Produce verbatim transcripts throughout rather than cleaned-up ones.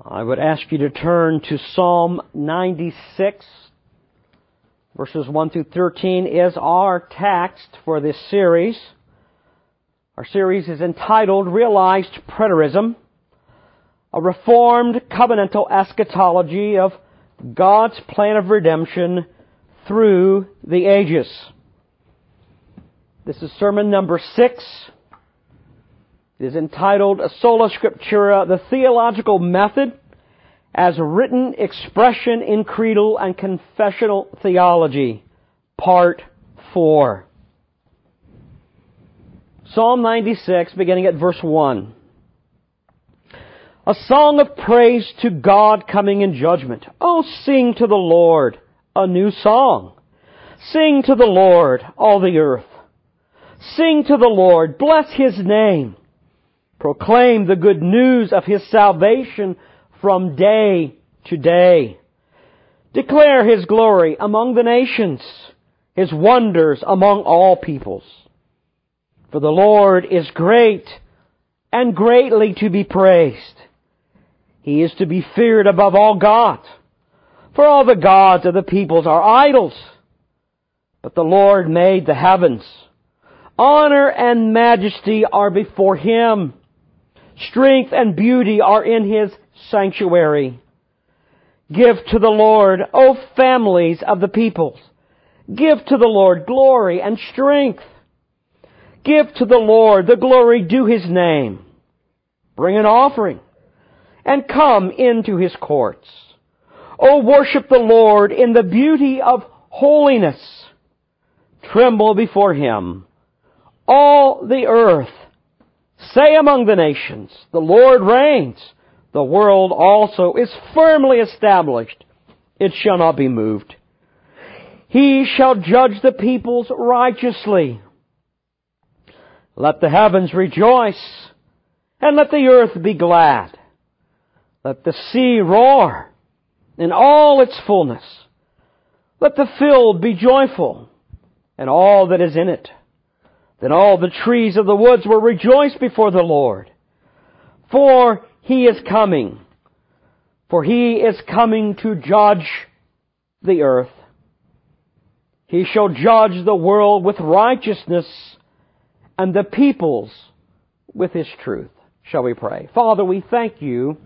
I would ask you to turn to Psalm ninety-six, verses one through thirteen is our text for this series. Our series is entitled Realized Preterism, a reformed covenantal eschatology of God's plan of redemption through the ages. This is sermon number six. It is entitled Sola Scriptura, the Theological Method as Written Expression in Creedal and Confessional Theology, Part four. Psalm ninety-six, beginning at verse one. A song of praise to God coming in judgment. Oh, sing to the Lord a new song. Sing to the Lord, all the earth. Sing to the Lord, bless His name. Proclaim the good news of His salvation from day to day. Declare His glory among the nations, His wonders among all peoples. For the Lord is great and greatly to be praised. He is to be feared above all gods. For all the gods of the peoples are idols. But the Lord made the heavens. Honor and majesty are before Him. Strength and beauty are in His sanctuary. Give to the Lord, O families of the peoples. Give to the Lord glory and strength. Give to the Lord the glory due His name. Bring an offering and come into His courts. O worship the Lord in the beauty of holiness. Tremble before Him, all the earth. Say among the nations, the Lord reigns. The world also is firmly established. It shall not be moved. He shall judge the peoples righteously. Let the heavens rejoice, and let the earth be glad. Let the sea roar in all its fullness. Let the field be joyful, and all that is in it. Then all the trees of the woods will rejoice before the Lord. For He is coming. For He is coming to judge the earth. He shall judge the world with righteousness and the peoples with His truth. Shall we pray? Father, we thank You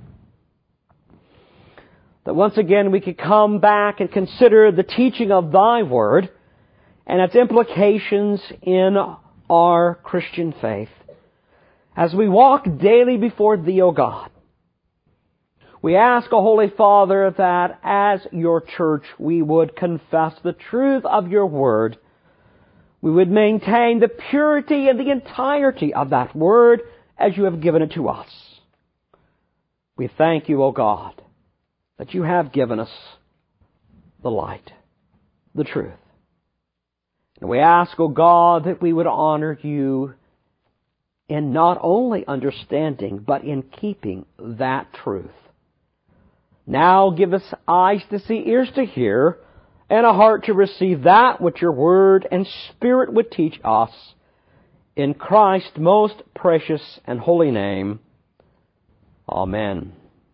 that once again we could come back and consider the teaching of Thy Word and its implications in our Christian faith. As we walk daily before Thee, O God, we ask, O Holy Father, that as Your church we would confess the truth of Your Word. We would maintain the purity and the entirety of that Word as You have given it to us. We thank You, O God, that You have given us the light, the truth. And we ask, O God, that we would honor You in not only understanding, but in keeping that truth. Now give us eyes to see, ears to hear, and a heart to receive that which Your Word and Spirit would teach us. In Christ's most precious and holy name. Amen.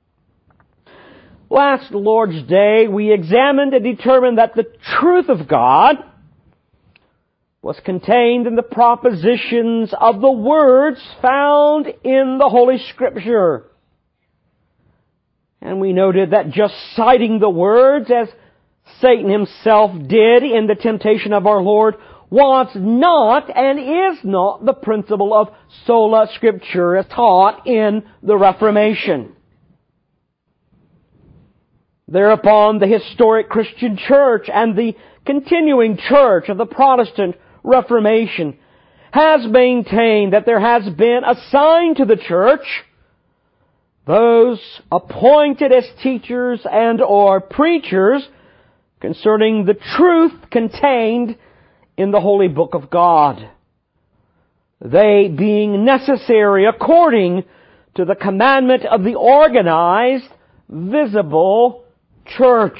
Last Lord's Day, we examined and determined that the truth of God was contained in the propositions of the words found in the Holy Scripture. And we noted that just citing the words, as Satan himself did in the temptation of our Lord, was not and is not the principle of sola scriptura taught in the Reformation. Thereupon, the historic Christian church and the continuing church of the Protestant Reformation has maintained that there has been assigned to the church those appointed as teachers and or preachers concerning the truth contained in the Holy Book of God, they being necessary according to the commandment of the organized, visible church.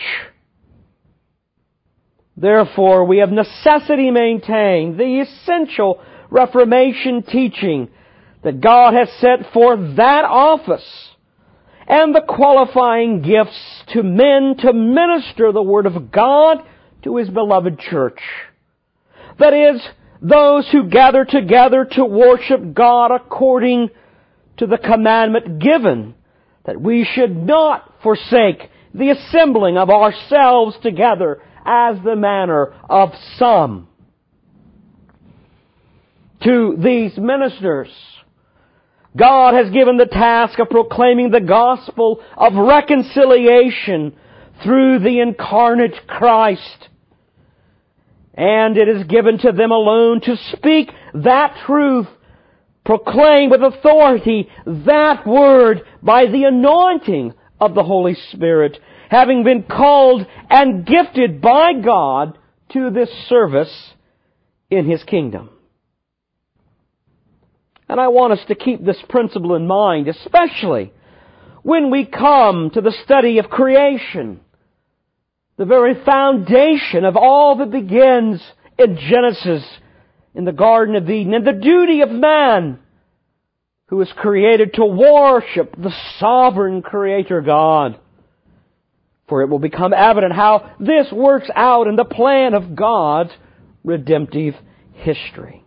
Therefore, we of necessity maintain the essential Reformation teaching that God has set forth that office and the qualifying gifts to men to minister the Word of God to His beloved church. That is, those who gather together to worship God according to the commandment given, that we should not forsake the assembling of ourselves together as the manner of some. To these ministers, God has given the task of proclaiming the gospel of reconciliation through the incarnate Christ. And it is given to them alone to speak that truth, proclaim with authority that word by the anointing of the Holy Spirit, having been called and gifted by God to this service in His kingdom. And I want us to keep this principle in mind, especially when we come to the study of creation, the very foundation of all that begins in Genesis, in the Garden of Eden, and the duty of man, who is created to worship the sovereign Creator God. For it will become evident how this works out in the plan of God's redemptive history.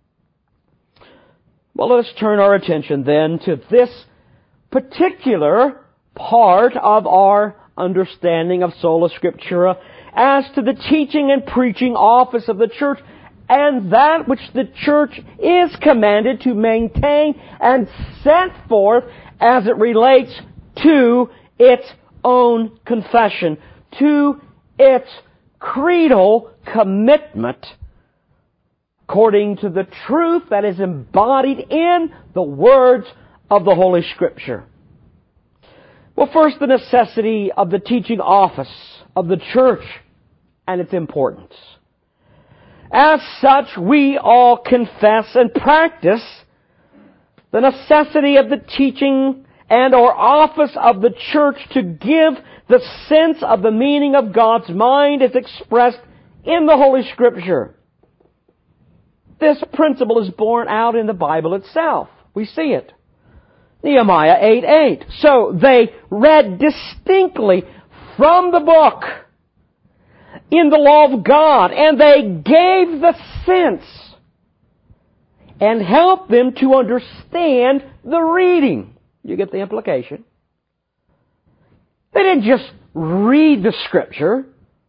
Well, let us turn our attention then to this particular part of our understanding of Sola Scriptura as to the teaching and preaching office of the church, and that which the church is commanded to maintain and set forth as it relates to its own confession, to its creedal commitment, according to the truth that is embodied in the words of the Holy Scripture. Well, first, the necessity of the teaching office of the church and its importance. As such, we all confess and practice the necessity of the teaching and or office of the church to give the sense of the meaning of God's mind as expressed in the Holy Scripture. This principle is borne out in the Bible itself. We see it. Nehemiah eight eight. So they read distinctly from the book in the law of God, and they gave the sense and helped them to understand the reading. You get the implication. They didn't just read the Scripture.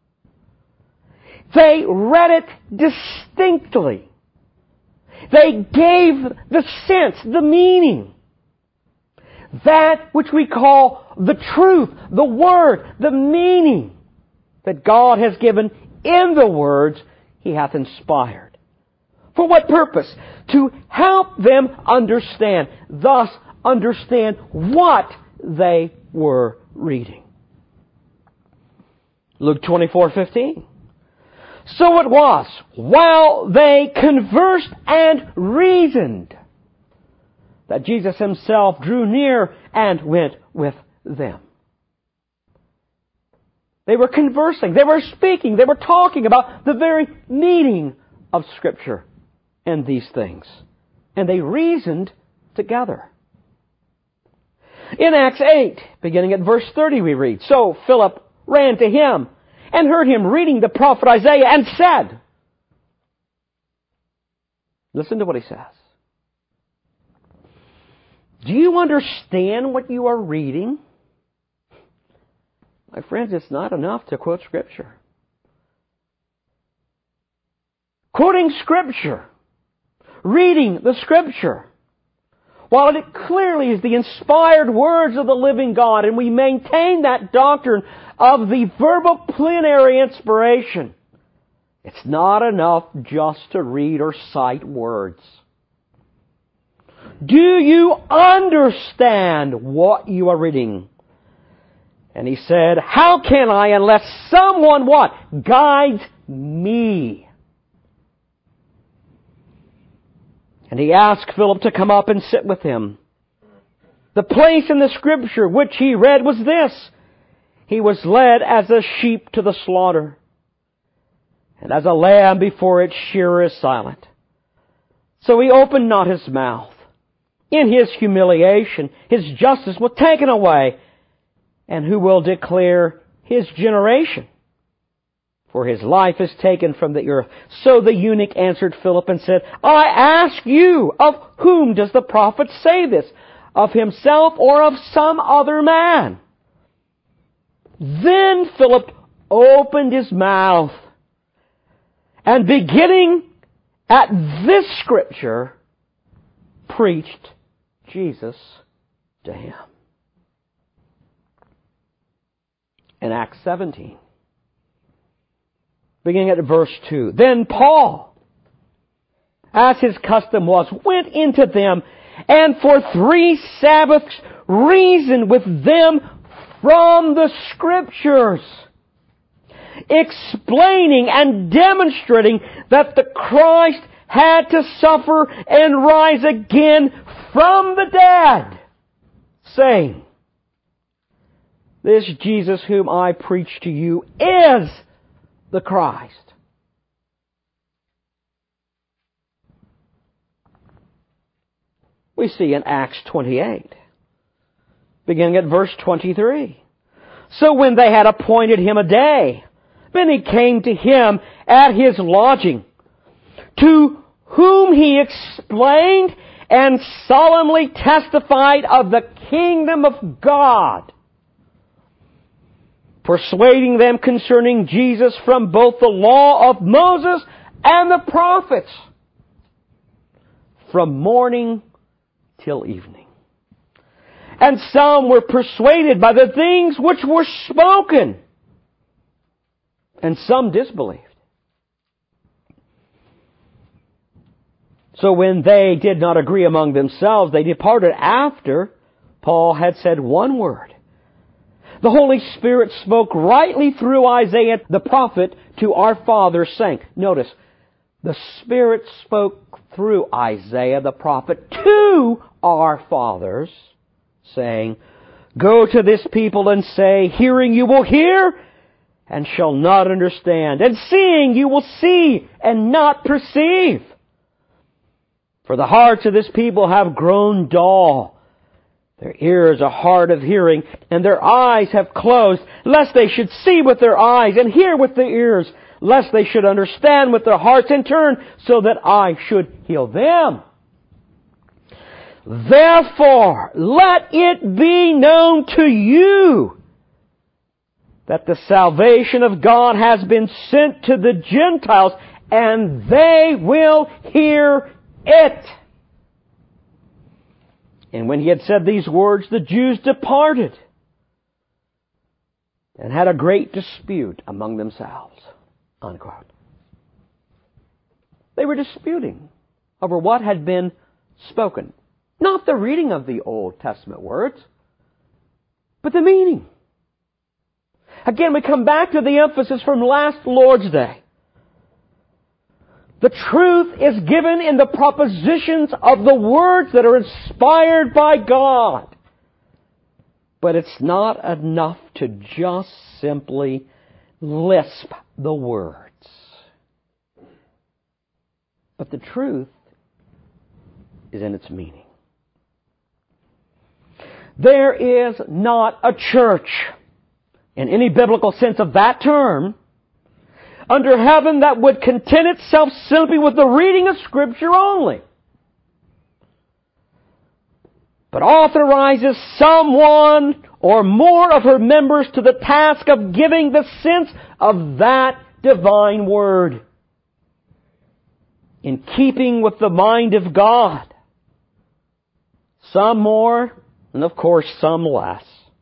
They read it distinctly. They gave the sense, the meaning. That which we call the truth, the Word, the meaning that God has given in the words He hath inspired. For what purpose? To help them understand, thus understand what they were reading. Luke twenty-four fifteen. So it was, while they conversed and reasoned, that Jesus Himself drew near and went with them. They were conversing, they were speaking, they were talking about the very meaning of Scripture and these things. And they reasoned together. In Acts eight, beginning at verse thirty, we read, So Philip ran to Him and heard Him reading the prophet Isaiah and said, listen to what he says. Do you understand what you are reading? My friends, it's not enough to quote Scripture. Quoting Scripture, reading the Scripture, while it clearly is the inspired words of the living God, and we maintain that doctrine of the verbal plenary inspiration, it's not enough just to read or cite words. Do you understand what you are reading? And he said, how can I unless someone what? Guides me. And he asked Philip to come up and sit with him. The place in the Scripture which he read was this. He was led as a sheep to the slaughter, and as a lamb before its shearer is silent. So he opened not his mouth. In His humiliation, His justice was taken away. And who will declare His generation? For His life is taken from the earth. So the eunuch answered Philip and said, I ask you, of whom does the prophet say this? Of himself or of some other man? Then Philip opened his mouth, and beginning at this scripture, preached Jesus to him. In Acts seventeen, beginning at verse two, Then Paul, as his custom was, went into them, and for three Sabbaths reasoned with them from the Scriptures, explaining and demonstrating that the Christ had to suffer and rise again from the dead, saying, This Jesus whom I preach to you is the Christ. We see in Acts twenty-eight, beginning at verse twenty-three. So when they had appointed him a day, then he came to him at his lodging, to whom he explained and solemnly testified of the kingdom of God, persuading them concerning Jesus from both the law of Moses and the prophets, from morning till evening. And some were persuaded by the things which were spoken, and some disbelieved. So when they did not agree among themselves, they departed after Paul had said one word. The Holy Spirit spoke rightly through Isaiah the prophet to our fathers, saying, notice, the Spirit spoke through Isaiah the prophet to our fathers, saying, Go to this people and say, Hearing you will hear, and shall not understand, and seeing you will see, and not perceive. For the hearts of this people have grown dull. Their ears are hard of hearing, and their eyes have closed, lest they should see with their eyes, and hear with their ears, lest they should understand with their hearts, and turn, so that I should heal them. Therefore, let it be known to you that the salvation of God has been sent to the Gentiles, and they will hear it. And when he had said these words, the Jews departed and had a great dispute among themselves. Unquote. They were disputing over what had been spoken. Not the reading of the Old Testament words, but the meaning. Again, we come back to the emphasis from last Lord's Day. The truth is given in the propositions of the words that are inspired by God. But it's not enough to just simply lisp the words. But the truth is in its meaning. There is not a church, in any biblical sense of that term, under heaven that would content itself simply with the reading of Scripture only, but authorizes someone or more of her members to the task of giving the sense of that divine Word, in keeping with the mind of God. Some more, and of course some less.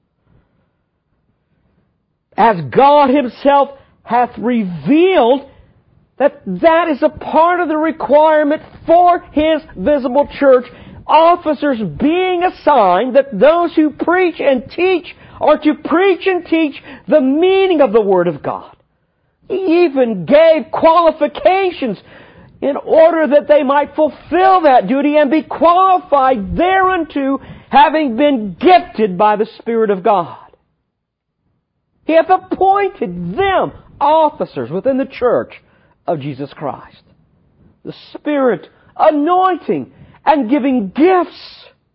As God Himself hath revealed that that is a part of the requirement for His visible church, officers being assigned that those who preach and teach are to preach and teach the meaning of the Word of God. He even gave qualifications in order that they might fulfill that duty and be qualified thereunto, having been gifted by the Spirit of God. He hath appointed them officers within the church of Jesus Christ. The Spirit anointing and giving gifts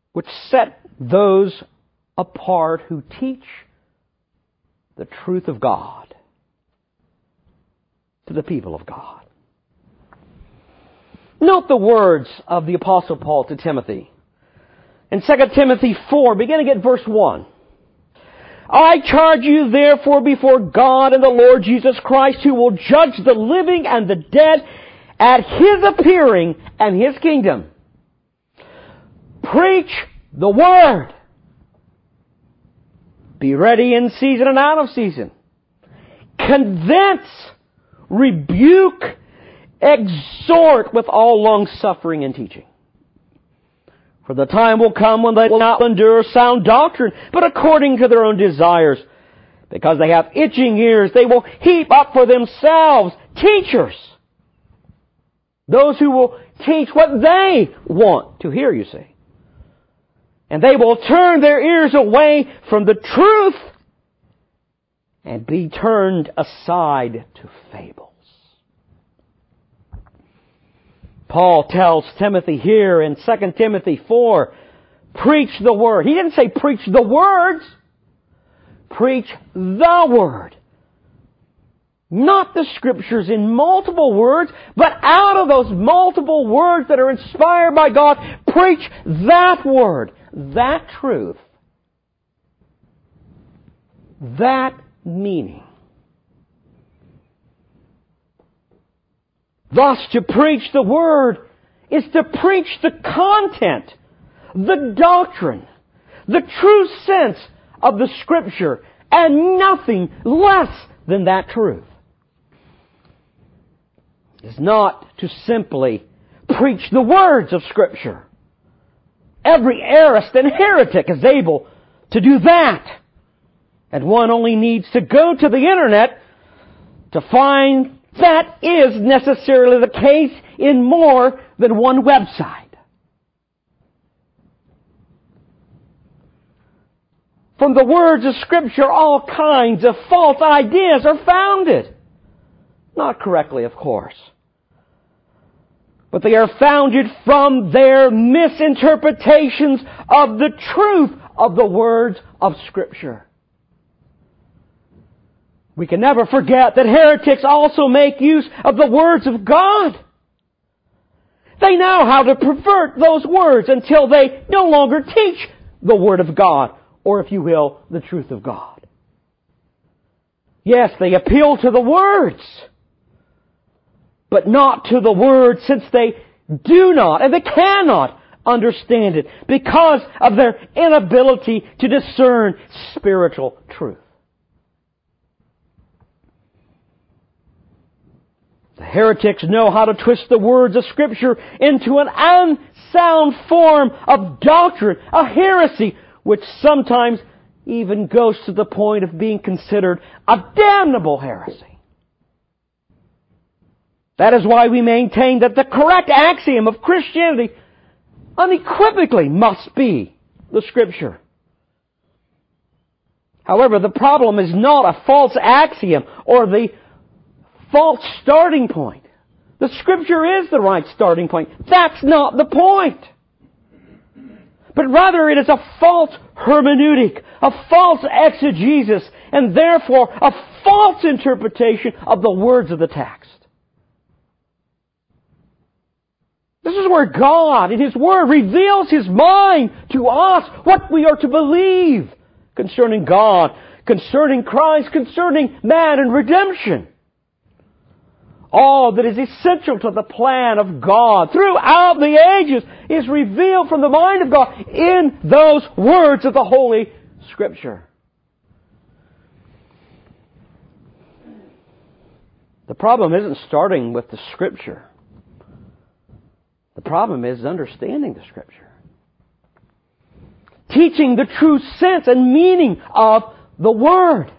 which set those apart who teach the truth of God to the people of God. Note the words of the Apostle Paul to Timothy. In Second Timothy four, beginning at verse one. I charge you therefore before God and the Lord Jesus Christ, who will judge the living and the dead at His appearing and His kingdom. Preach the Word. Be ready in season and out of season. Convince, rebuke, exhort with all long suffering and teaching. For the time will come when they will not endure sound doctrine, but according to their own desires. Because they have itching ears, they will heap up for themselves teachers. Those who will teach what they want to hear, you see. And they will turn their ears away from the truth and be turned aside to fables. Paul tells Timothy here in Second Timothy four, preach the Word. He didn't say preach the words. Preach the Word. Not the Scriptures in multiple words, but out of those multiple words that are inspired by God, preach that Word, that truth, that meaning. Thus, to preach the Word is to preach the content, the doctrine, the true sense of the Scripture, and nothing less than that truth. It is not to simply preach the words of Scripture. Every heirist and heretic is able to do that. And one only needs to go to the internet to find that is necessarily the case in more than one website. From the words of Scripture, all kinds of false ideas are founded. Not correctly, of course. But they are founded from their misinterpretations of the truth of the words of Scripture. We can never forget that heretics also make use of the words of God. They know how to pervert those words until they no longer teach the Word of God, or if you will, the truth of God. Yes, they appeal to the words, but not to the Word, since they do not and they cannot understand it because of their inability to discern spiritual truth. The heretics know how to twist the words of Scripture into an unsound form of doctrine, a heresy, which sometimes even goes to the point of being considered a damnable heresy. That is why we maintain that the correct axiom of Christianity unequivocally must be the Scripture. However, the problem is not a false axiom or the false starting point. The Scripture is the right starting point. That's not the point. But rather it is a false hermeneutic, a false exegesis, and therefore a false interpretation of the words of the text. This is where God, in His Word, reveals His mind to us, what we are to believe concerning God, concerning Christ, concerning man and redemption. All that is essential to the plan of God throughout the ages is revealed from the mind of God in those words of the Holy Scripture. The problem isn't starting with the Scripture. The problem is understanding the Scripture. Teaching the true sense and meaning of the Word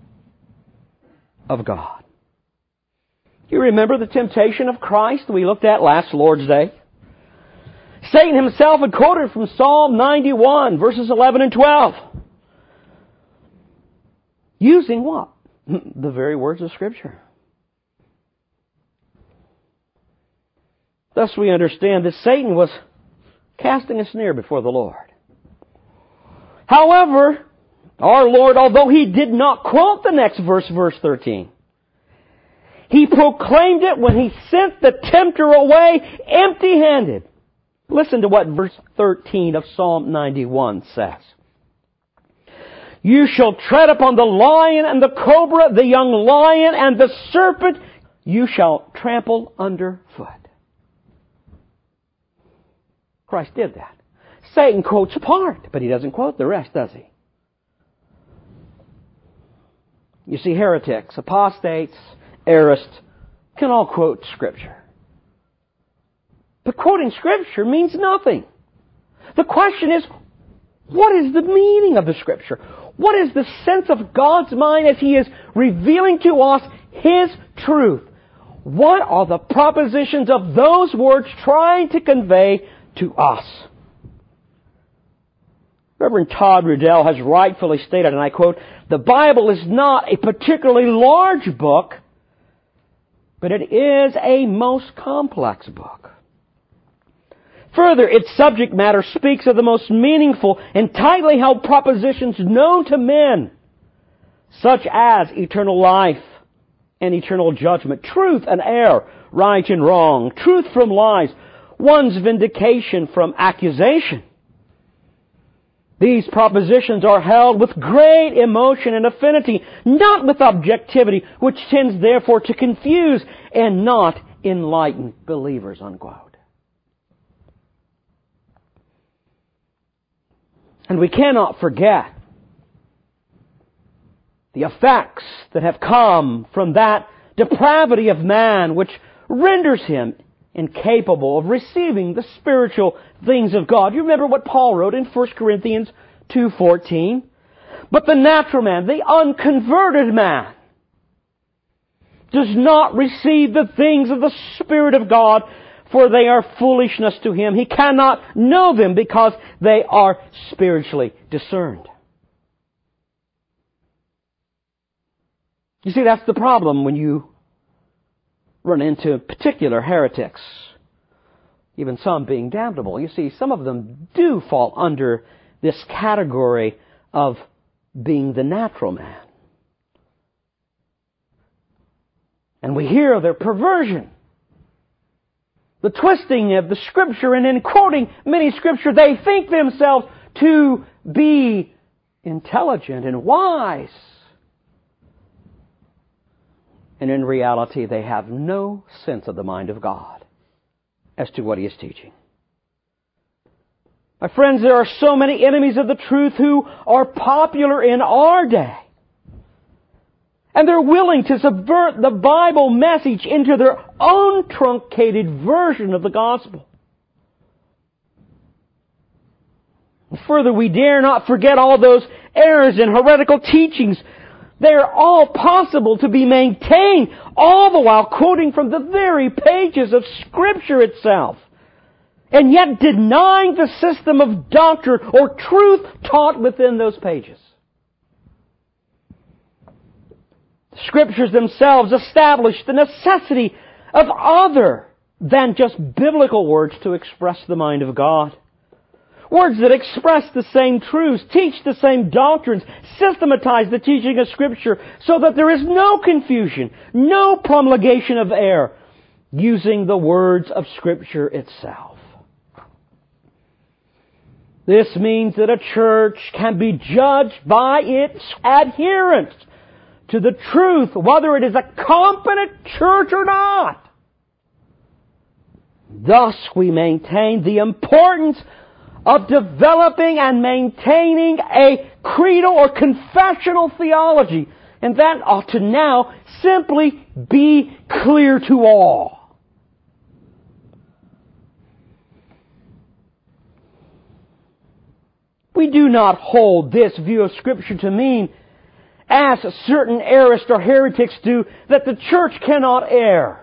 of God. You remember the temptation of Christ that we looked at last Lord's Day? Satan himself had quoted from Psalm ninety-one, verses eleven and twelve. Using what? The very words of Scripture. Thus we understand that Satan was casting a snare before the Lord. However, our Lord, although He did not quote the next verse, verse thirteen, He proclaimed it when He sent the tempter away empty-handed. Listen to what verse thirteen of Psalm ninety-one says. You shall tread upon the lion and the cobra, the young lion and the serpent, you shall trample underfoot. Christ did that. Satan quotes part, but he doesn't quote the rest, does he? You see, heretics, apostates, atheists can all quote Scripture. But quoting Scripture means nothing. The question is, what is the meaning of the Scripture? What is the sense of God's mind as He is revealing to us His truth? What are the propositions of those words trying to convey to us? Reverend Todd Riddell has rightfully stated, and I quote, "The Bible is not a particularly large book, but it is a most complex book. Further, its subject matter speaks of the most meaningful and tightly held propositions known to men, such as eternal life and eternal judgment, truth and error, right and wrong, truth from lies, one's vindication from accusation. These propositions are held with great emotion and affinity, not with objectivity, which tends therefore to confuse and not enlighten believers," unquote. And we cannot forget the effects that have come from that depravity of man which renders him incapable of receiving the spiritual things of God. You remember what Paul wrote in First Corinthians two fourteen? "But the natural man, the unconverted man, does not receive the things of the Spirit of God, for they are foolishness to him. He cannot know them because they are spiritually discerned." You see, that's the problem when you run into particular heretics, even some being damnable. You see, some of them do fall under this category of being the natural man. And we hear of their perversion, the twisting of the Scripture, and in quoting many Scripture, they think themselves to be intelligent and wise. And in reality, they have no sense of the mind of God as to what He is teaching. My friends, there are so many enemies of the truth who are popular in our day. And they're willing to subvert the Bible message into their own truncated version of the gospel. Further, we dare not forget all those errors and heretical teachings. They are all possible to be maintained, all the while quoting from the very pages of Scripture itself, and yet denying the system of doctrine or truth taught within those pages. The Scriptures themselves establish the necessity of other than just biblical words to express the mind of God. Words that express the same truths, teach the same doctrines, systematize the teaching of Scripture so that there is no confusion, no promulgation of error, using the words of Scripture itself. This means that a church can be judged by its adherence to the truth, whether it is a competent church or not. Thus, we maintain the importance of developing and maintaining a creedal or confessional theology. And that ought to now simply be clear to all. We do not hold this view of Scripture to mean, as certain atheists or heretics do, that the church cannot err.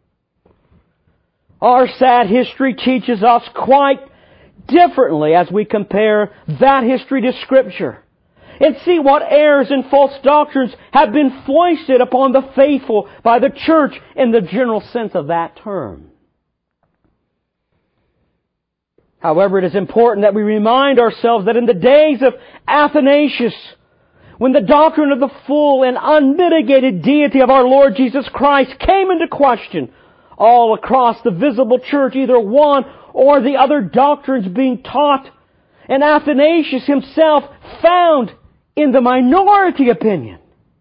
Our sad history teaches us quite differently as we compare that history to Scripture and see what errors and false doctrines have been foisted upon the faithful by the church in the general sense of that term. However, it is important that we remind ourselves that in the days of Athanasius, when the doctrine of the full and unmitigated deity of our Lord Jesus Christ came into question, all across the visible church, either one or the other doctrines being taught, and Athanasius himself found in the minority opinion.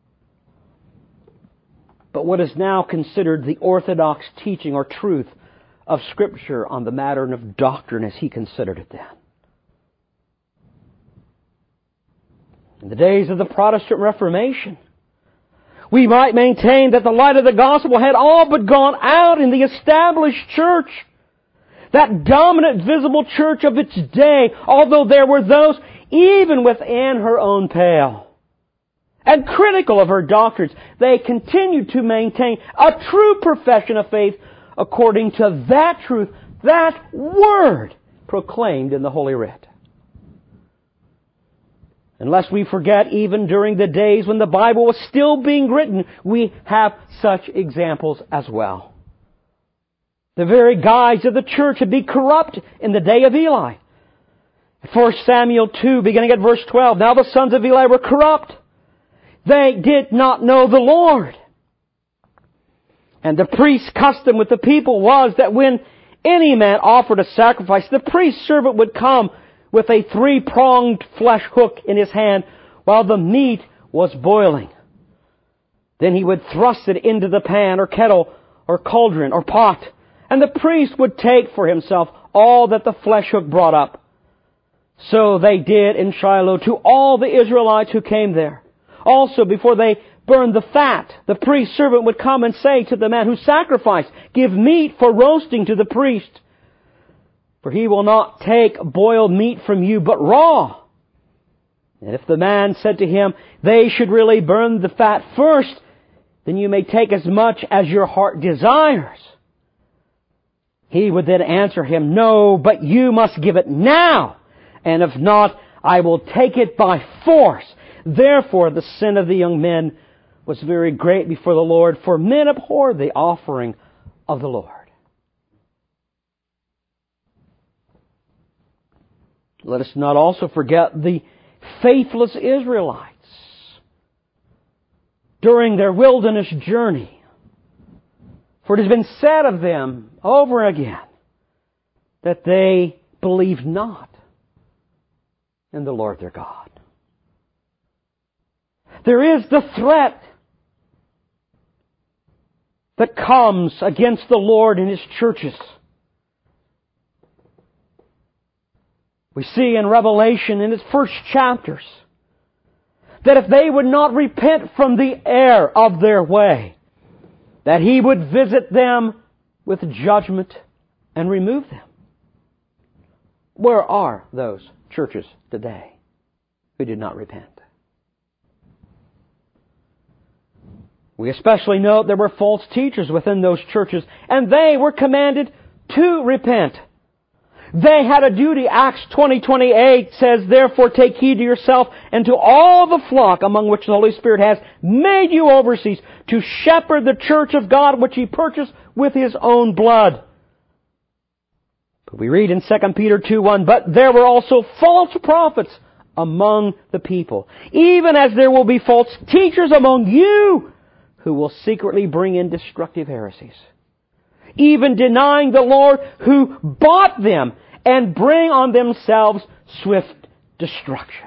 But what is now considered the orthodox teaching or truth of Scripture on the matter of doctrine as he considered it then. In the days of the Protestant Reformation, we might maintain that the light of the gospel had all but gone out in the established church. That dominant visible church of its day, although there were those even within her own pale and critical of her doctrines, they continued to maintain a true profession of faith according to that truth, that Word proclaimed in the Holy Writ. Unless we forget, even during the days when the Bible was still being written, we have such examples as well. The very guides of the church had been corrupt in the day of Eli. First Samuel two, beginning at verse twelve, now the sons of Eli were corrupt. They did not know the Lord. And the priest's custom with the people was that when any man offered a sacrifice, the priest's servant would come with a three-pronged flesh hook in his hand while the meat was boiling. Then he would thrust it into the pan or kettle or cauldron or pot, and the priest would take for himself all that the flesh hook brought up. So they did in Shiloh to all the Israelites who came there. Also, before they burned the fat, the priest's servant would come and say to the man who sacrificed, give meat for roasting to the priest. For he will not take boiled meat from you, but raw. And if the man said to him, they should really burn the fat first, then you may take as much as your heart desires. He would then answer him, no, but you must give it now. And if not, I will take it by force. Therefore, the sin of the young men was very great before the Lord, for men abhorred the offering of the Lord. Let us not also forget the faithless Israelites during their wilderness journey. For it has been said of them over again that they believed not in the Lord their God. There is the threat that comes against the Lord and His churches. We see in Revelation in its first chapters that if they would not repent from the error of their way, that He would visit them with judgment and remove them. Where are those churches today who did not repent? We especially note there were false teachers within those churches, and they were commanded to repent. They had a duty. Acts twenty twenty-eight says, therefore take heed to yourself and to all the flock among which the Holy Spirit has made you overseers to shepherd the church of God which He purchased with His own blood. But we read in Second Peter two one, but there were also false prophets among the people, even as there will be false teachers among you, who will secretly bring in destructive heresies, even denying the Lord who bought them, and bring on themselves swift destruction.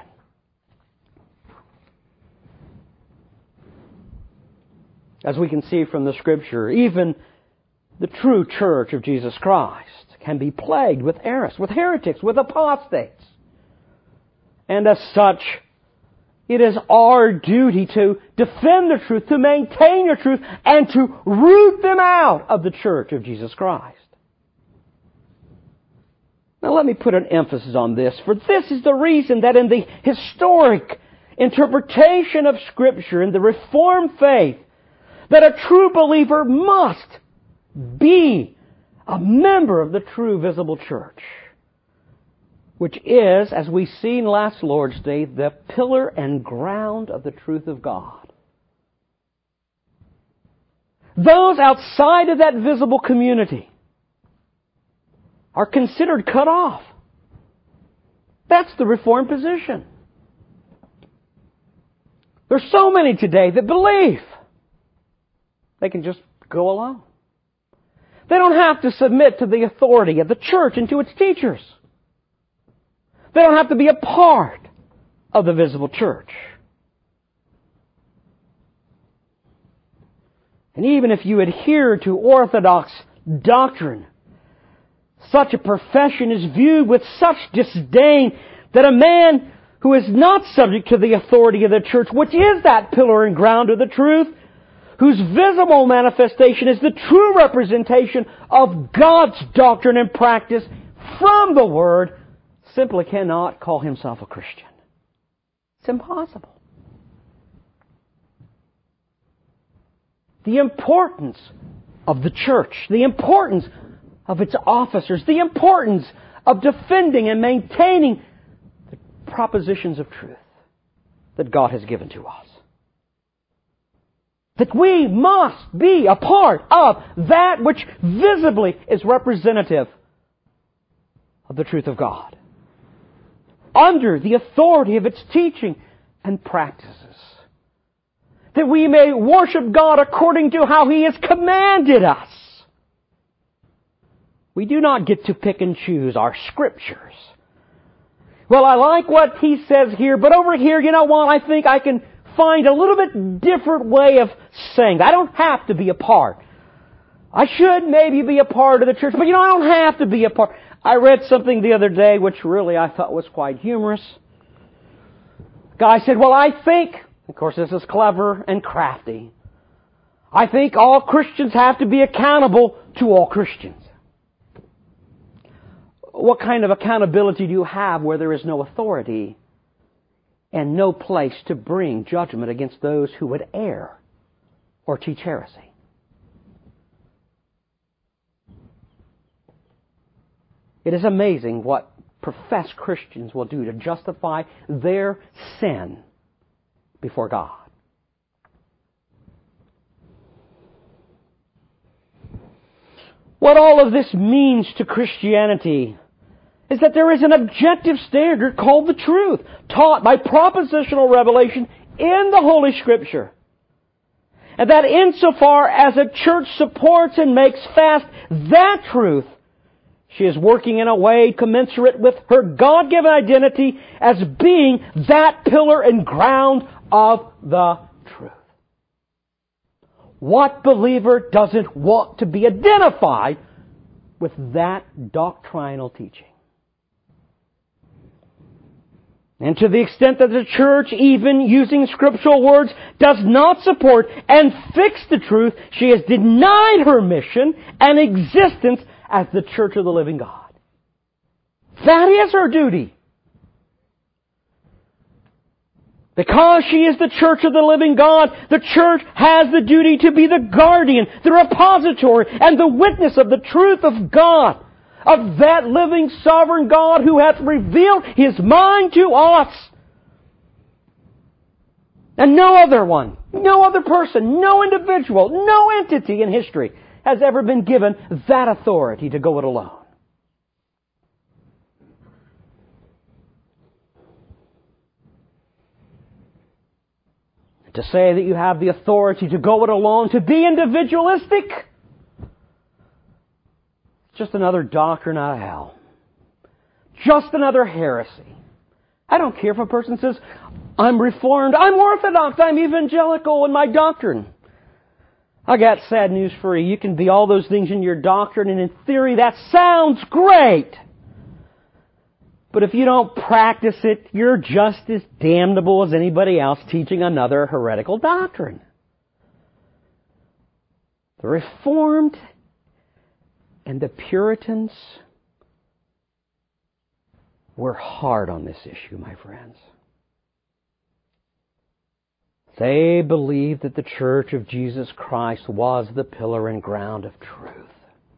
As we can see from the Scripture, even the true church of Jesus Christ can be plagued with errors, with heretics, with apostates. And as such, it is our duty to defend the truth, to maintain the truth, and to root them out of the church of Jesus Christ. Now let me put an emphasis on this, for this is the reason that in the historic interpretation of Scripture, in the Reformed faith, that a true believer must be a member of the true visible church, which is, as we seen last Lord's Day, the pillar and ground of the truth of God. Those outside of that visible community are considered cut off. That's the Reformed position. There's so many today that believe they can just go alone. They don't have to submit to the authority of the church and to its teachers. They don't have to be a part of the visible church. And even if you adhere to orthodox doctrine, such a profession is viewed with such disdain that a man who is not subject to the authority of the church, which is that pillar and ground of the truth, whose visible manifestation is the true representation of God's doctrine and practice from the Word, simply cannot call himself a Christian. It's impossible. The importance of the church, the importance of its officers, the importance of defending and maintaining the propositions of truth that God has given to us. That we must be a part of that which visibly is representative of the truth of God, under the authority of its teaching and practices. That we may worship God according to how He has commanded us. We do not get to pick and choose our scriptures. Well, I like what he says here, but over here, you know what, I think I can find a little bit different way of saying that. I don't have to be a part. I should maybe be a part of the church, but you know, I don't have to be a part. I read something the other day which really I thought was quite humorous. The guy said, well, I think, of course this is clever and crafty, I think all Christians have to be accountable to all Christians. What kind of accountability do you have where there is no authority and no place to bring judgment against those who would err or teach heresy? It is amazing what professed Christians will do to justify their sin before God. What all of this means to Christianity is that there is an objective standard called the truth, taught by propositional revelation in the Holy Scripture. And that insofar as a church supports and makes fast that truth, she is working in a way commensurate with her God-given identity as being that pillar and ground of the truth. What believer doesn't want to be identified with that doctrinal teaching? And to the extent that the church, even using scriptural words, does not support and fix the truth, she has denied her mission and existence as the church of the living God. That is her duty. Because she is the church of the living God, the church has the duty to be the guardian, the repository, and the witness of the truth of God, of that living sovereign God who hath revealed His mind to us. And no other one, no other person, no individual, no entity in history has ever been given that authority to go it alone. To say that you have the authority to go it alone, to be individualistic, just another doctrine out of hell. Just another heresy. I don't care if a person says, I'm Reformed, I'm Orthodox, I'm evangelical in my doctrine. I got sad news for you. You can be all those things in your doctrine, and in theory that sounds great. But if you don't practice it, you're just as damnable as anybody else teaching another heretical doctrine. The Reformed and the Puritans were hard on this issue, my friends. They believed that the Church of Jesus Christ was the pillar and ground of truth.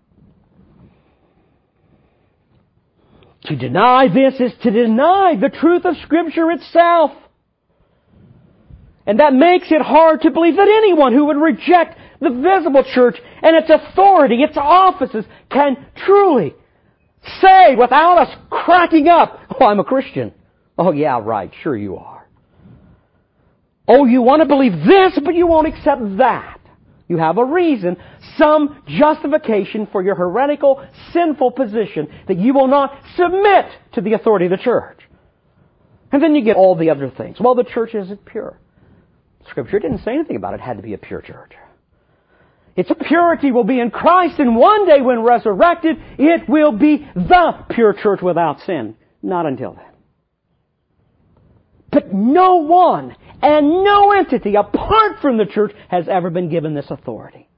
To deny this is to deny the truth of Scripture itself. And that makes it hard to believe that anyone who would reject the visible church and its authority, its offices, can truly say without us cracking up, "Oh, I'm a Christian." "Oh, yeah, right. Sure you are." "Oh, you want to believe this, but you won't accept that." You have a reason, some justification for your heretical, sinful position that you will not submit to the authority of the church. And then you get all the other things. Well, the church isn't pure. Scripture didn't say anything about it had to be a pure church. Its purity will be in Christ, and one day when resurrected, it will be the pure church without sin. Not until then. But no one and no entity apart from the church has ever been given this authority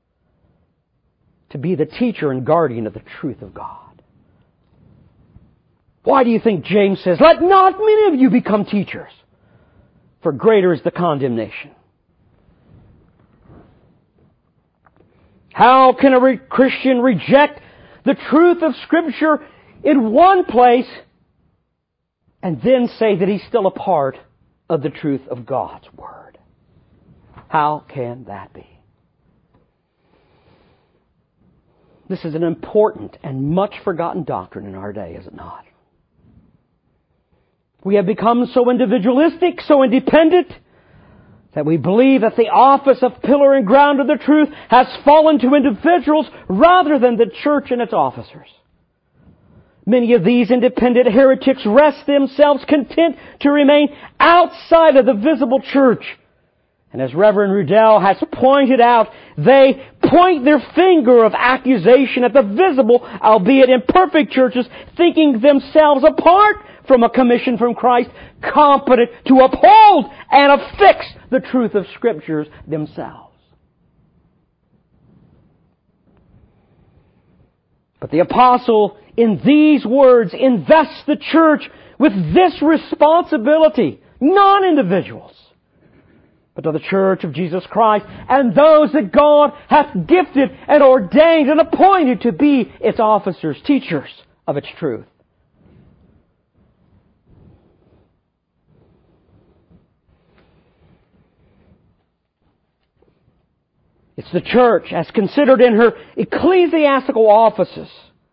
to be the teacher and guardian of the truth of God. Why do you think James says, "Let not many of you become teachers, for greater is the condemnation"? How can a re- Christian reject the truth of Scripture in one place and then say that he's still a part of the truth of God's Word? How can that be? This is an important and much forgotten doctrine in our day, is it not? We have become so individualistic, so independent, that we believe that the office of pillar and ground of the truth has fallen to individuals rather than the church and its officers. Many of these independent heretics rest themselves content to remain outside of the visible church. And as Reverend Rudell has pointed out, they point their finger of accusation at the visible, albeit imperfect churches, thinking themselves apart from a commission from Christ, competent to uphold and affix the truth of Scriptures themselves. But the apostle, in these words, invests the church with this responsibility, non-individuals, but to the church of Jesus Christ and those that God hath gifted and ordained and appointed to be its officers, teachers of its truth. It's the church, as considered in her ecclesiastical offices,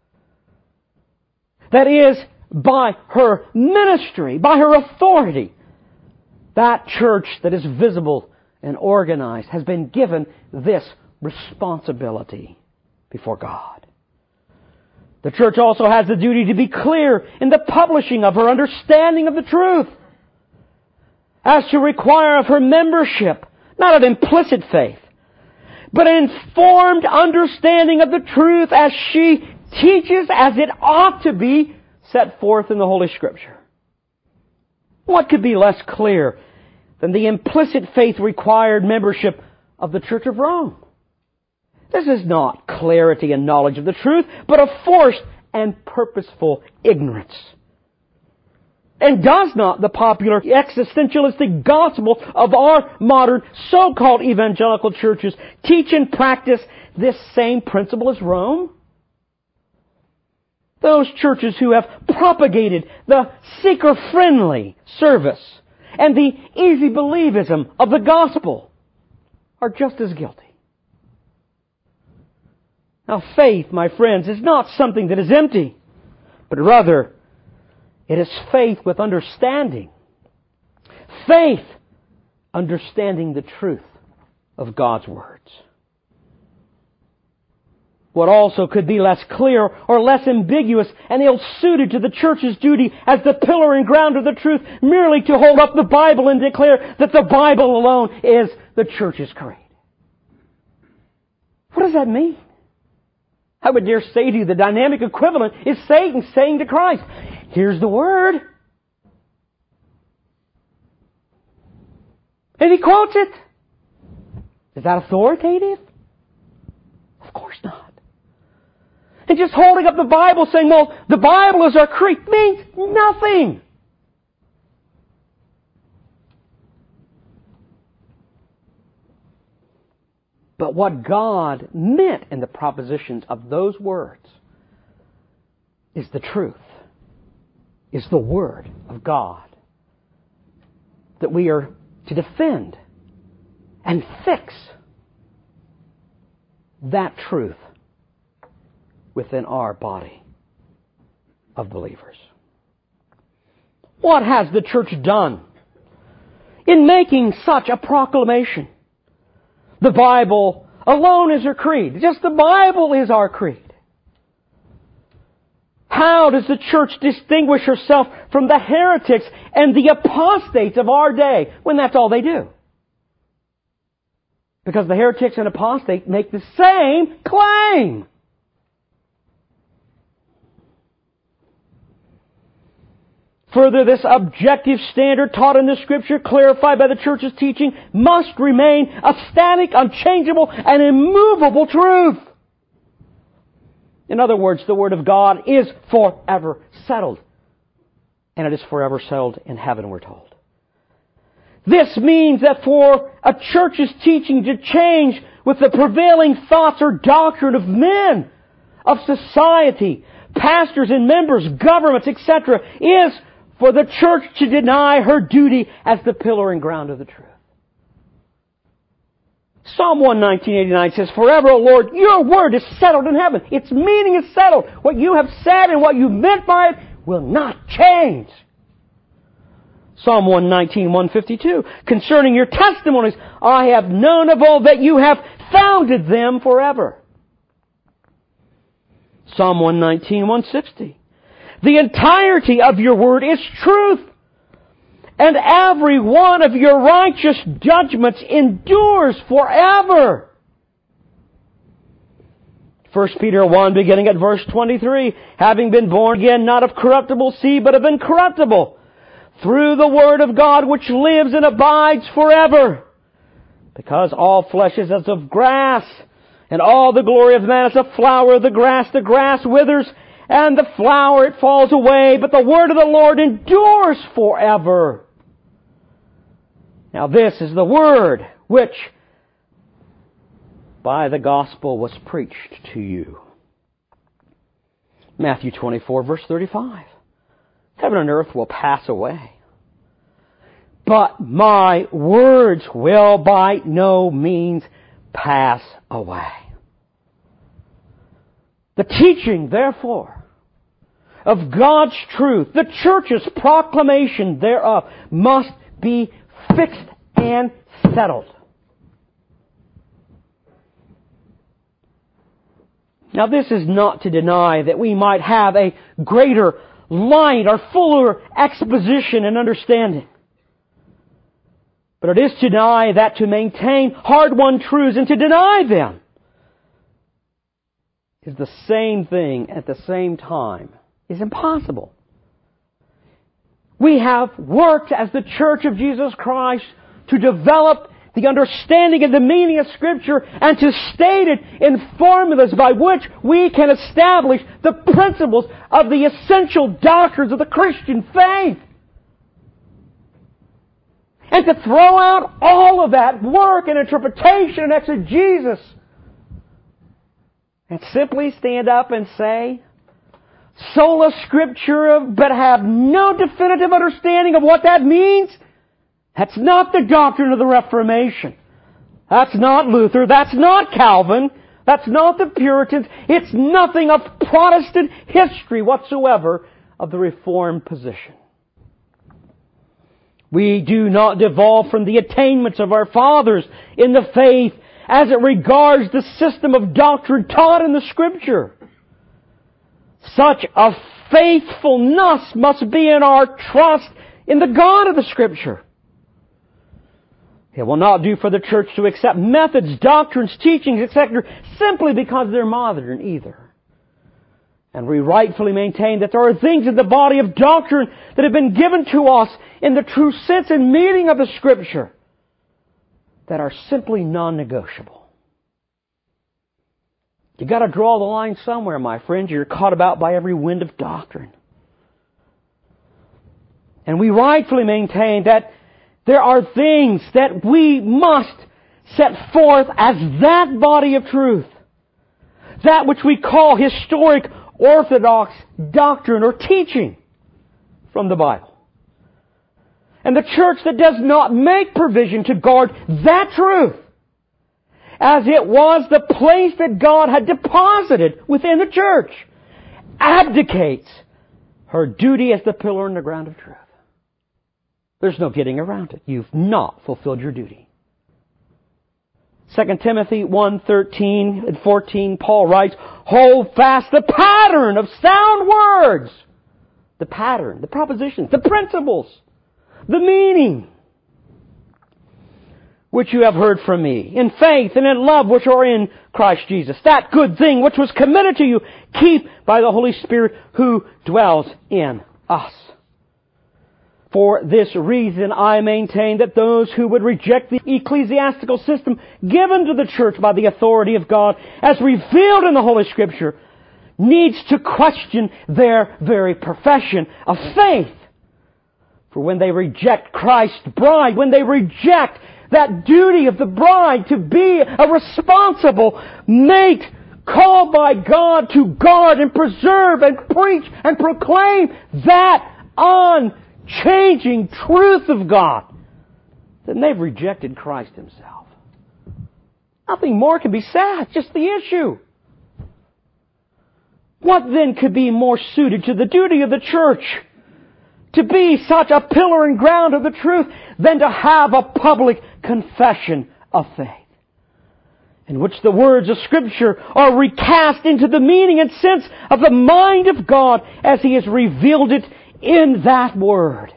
that is, by her ministry, by her authority, that church that is visible and organized has been given this responsibility before God. The church also has the duty to be clear in the publishing of her understanding of the truth, as to require of her membership not an implicit faith, but an informed understanding of the truth as she teaches as it ought to be set forth in the Holy Scripture. What could be less clear than the implicit faith required membership of the Church of Rome? This is not clarity and knowledge of the truth, but a forced and purposeful ignorance. And does not the popular existentialistic gospel of our modern so-called evangelical churches teach and practice this same principle as Rome? Those churches who have propagated the seeker-friendly service and the easy believism of the gospel are just as guilty. Now, faith, my friends, is not something that is empty, but rather it is faith with understanding. Faith, understanding the truth of God's words. What also could be less clear or less ambiguous and ill-suited to the church's duty as the pillar and ground of the truth merely to hold up the Bible and declare that the Bible alone is the church's creed. What does that mean? I would dare say to you the dynamic equivalent is Satan saying to Christ, "Here's the Word." And he quotes it. Is that authoritative? Of course not. And just holding up the Bible saying, well, the Bible is our creed, means nothing. But what God meant in the propositions of those words is the truth, is the Word of God that we are to defend and fix that truth within our body of believers. What has the church done in making such a proclamation? The Bible alone is her creed. Just the Bible is our creed. How does the church distinguish herself from the heretics and the apostates of our day when that's all they do? Because the heretics and apostates make the same claim. Further, this objective standard taught in the Scripture, clarified by the church's teaching, must remain a static, unchangeable, and immovable truth. In other words, the Word of God is forever settled. And it is forever settled in heaven, we're told. This means that for a church's teaching to change with the prevailing thoughts or doctrine of men, of society, pastors and members, governments, et cetera, is for the church to deny her duty as the pillar and ground of the truth. Psalm one nineteen eighty-nine says, "Forever, O Lord, your word is settled in heaven." Its meaning is settled. What you have said and what you meant by it will not change. Psalm one nineteen, one fifty-two, "Concerning your testimonies, I have known of old that you have founded them forever." Psalm one nineteen, one sixty, "The entirety of your word is truth, and every one of your righteous judgments endures forever." First Peter one, beginning at verse twenty-three, "Having been born again, not of corruptible seed, but of incorruptible, through the word of God which lives and abides forever. Because all flesh is as of grass, and all the glory of man is a flower of the grass. The grass withers, and the flower it falls away, but the word of the Lord endures forever." Now this is the word which by the gospel was preached to you. Matthew twenty-four, verse thirty-five. "Heaven and earth will pass away, but my words will by no means pass away." The teaching, therefore, of God's truth, the church's proclamation thereof, must be fixed and settled. Now, this is not to deny that we might have a greater light or fuller exposition and understanding. But it is to deny that to maintain hard-won truths and to deny them is the same thing at the same time is impossible. We have worked as the Church of Jesus Christ to develop the understanding and the meaning of Scripture and to state it in formulas by which we can establish the principles of the essential doctrines of the Christian faith. And to throw out all of that work and interpretation and exegesis and simply stand up and say, sola scriptura, but have no definitive understanding of what that means, that's not the doctrine of the Reformation. That's not Luther. That's not Calvin. That's not the Puritans. It's nothing of Protestant history whatsoever of the Reformed position. We do not devolve from the attainments of our fathers in the faith as it regards the system of doctrine taught in the Scripture. Such a faithfulness must be in our trust in the God of the Scripture. It will not do for the church to accept methods, doctrines, teachings, et cetera simply because they're modern either. And we rightfully maintain that there are things in the body of doctrine that have been given to us in the true sense and meaning of the Scripture that are simply non-negotiable. You got to draw the line somewhere, my friends. You're caught about by every wind of doctrine. And we rightfully maintain that there are things that we must set forth as that body of truth. That which we call historic orthodox doctrine or teaching from the Bible. And the church that does not make provision to guard that truth, as it was the place that God had deposited within the church, abdicates her duty as the pillar and the ground of truth. There's no getting around it. You've not fulfilled your duty. Second Timothy one thirteen and fourteen, Paul writes, hold fast the pattern of sound words. The pattern, the propositions, the principles, the meaning, which you have heard from me, in faith and in love which are in Christ Jesus. That good thing which was committed to you, keep by the Holy Spirit who dwells in us. For this reason I maintain that those who would reject the ecclesiastical system given to the church by the authority of God as revealed in the Holy Scripture needs to question their very profession of faith. For when they reject Christ's bride, when they reject that duty of the bride to be a responsible mate called by God to guard and preserve and preach and proclaim that unchanging truth of God, then they've rejected Christ Himself. Nothing more can be said, just the issue. What then could be more suited to the duty of the church to be such a pillar and ground of the truth than to have a public confession of faith, in which the words of Scripture are recast into the meaning and sense of the mind of God as He has revealed it in that Word.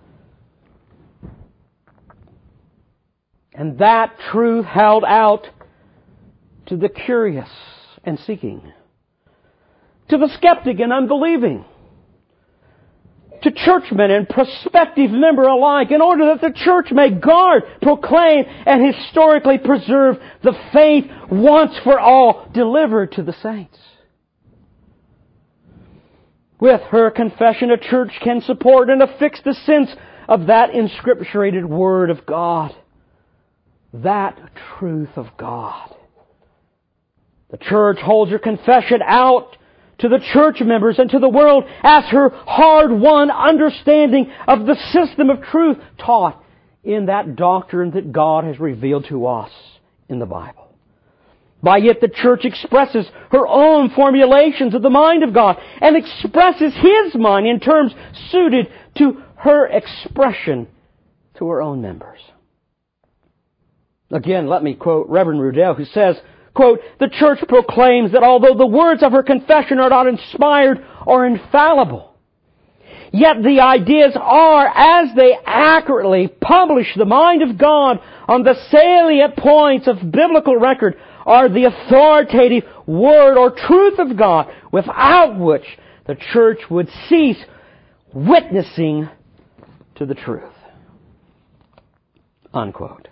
And that truth held out to the curious and seeking, to the skeptic and unbelieving, to churchmen and prospective member alike, in order that the church may guard, proclaim, and historically preserve the faith once for all delivered to the saints. With her confession, a church can support and affix the sense of that inscripturated Word of God, that truth of God. The church holds her confession out to the church members and to the world as her hard-won understanding of the system of truth taught in that doctrine that God has revealed to us in the Bible. By it, the church expresses her own formulations of the mind of God and expresses His mind in terms suited to her expression to her own members. Again, let me quote Reverend Rudell, who says, quote, the church proclaims that although the words of her confession are not inspired or infallible, yet the ideas are, as they accurately publish the mind of God on the salient points of biblical record, are the authoritative Word or truth of God, without which the church would cease witnessing to the truth. Unquote.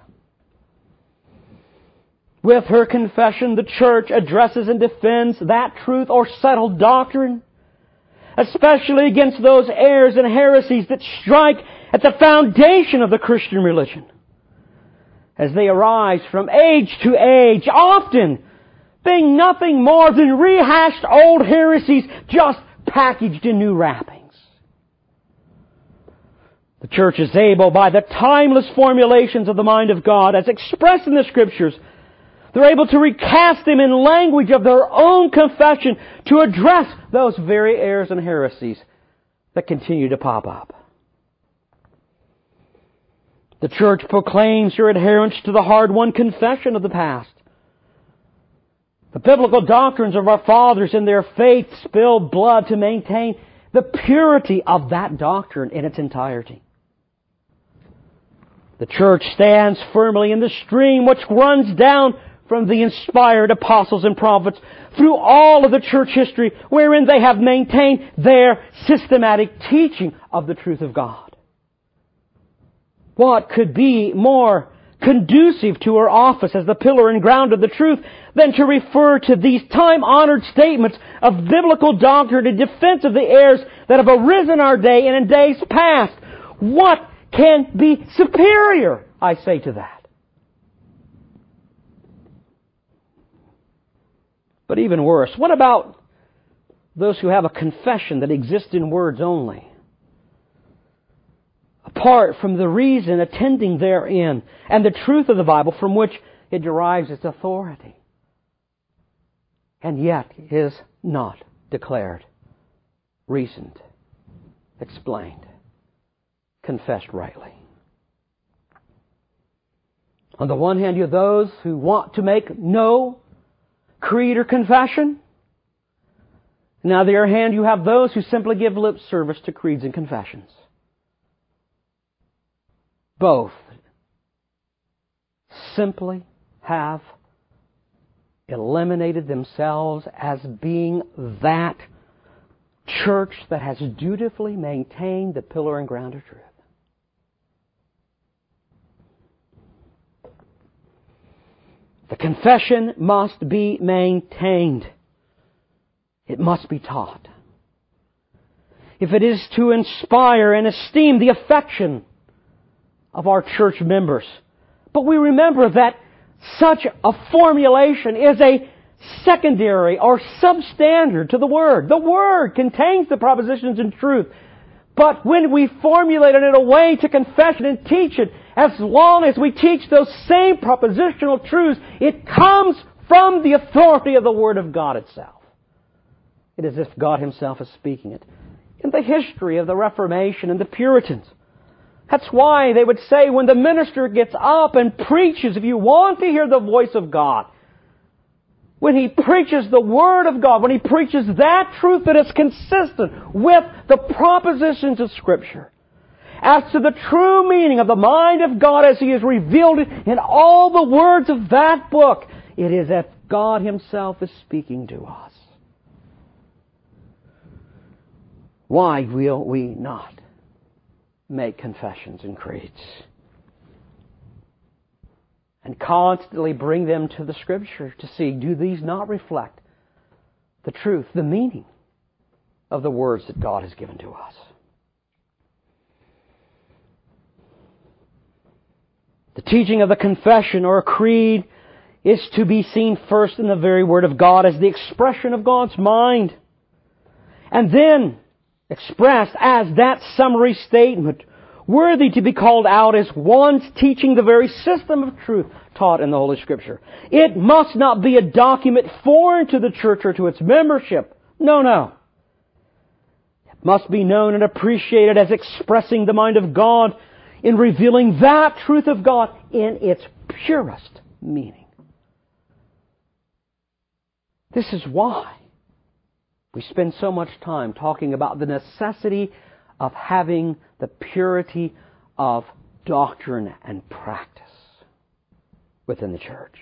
With her confession, the church addresses and defends that truth or settled doctrine, especially against those errors and heresies that strike at the foundation of the Christian religion, as they arise from age to age, often being nothing more than rehashed old heresies just packaged in new wrappings. The church is able, by the timeless formulations of the mind of God as expressed in the Scriptures, they're able to recast them in language of their own confession to address those very errors and heresies that continue to pop up. The church proclaims her adherence to the hard-won confession of the past. The biblical doctrines of our fathers and their faith spilled blood to maintain the purity of that doctrine in its entirety. The church stands firmly in the stream which runs down from the inspired apostles and prophets through all of the church history, wherein they have maintained their systematic teaching of the truth of God. What could be more conducive to her office as the pillar and ground of the truth than to refer to these time-honored statements of biblical doctrine in defense of the errors that have arisen in our day and in days past? What can be superior, I say to that? But even worse, what about those who have a confession that exists in words only, apart from the reason attending therein and the truth of the Bible from which it derives its authority, and yet is not declared, reasoned, explained, confessed rightly. On the one hand, you have those who want to make no creed or confession. And on the other hand, you have those who simply give lip service to creeds and confessions. Both simply have eliminated themselves as being that church that has dutifully maintained the pillar and ground of truth. The confession must be maintained. It must be taught. If it is to inspire and esteem the affection of our church members. But we remember that such a formulation is a secondary or substandard to the Word. The Word contains the propositions in truth. But when we formulate it in a way to confess it and teach it, as long as we teach those same propositional truths, it comes from the authority of the Word of God itself. It is as if God Himself is speaking it. In the history of the Reformation and the Puritans, that's why they would say when the minister gets up and preaches, if you want to hear the voice of God, when he preaches the Word of God, when he preaches that truth that is consistent with the propositions of Scripture, as to the true meaning of the mind of God as He has revealed it in all the words of that book, it is as if God Himself is speaking to us. Why will we not make confessions and creeds and constantly bring them to the Scripture to see, do these not reflect the truth, the meaning of the words that God has given to us? The teaching of the confession or a creed is to be seen first in the very Word of God as the expression of God's mind, and then expressed as that summary statement, worthy to be called out as one's teaching the very system of truth taught in the Holy Scripture. It must not be a document foreign to the church or to its membership. No, no. It must be known and appreciated as expressing the mind of God in revealing that truth of God in its purest meaning. This is why we spend so much time talking about the necessity of having the purity of doctrine and practice within the church.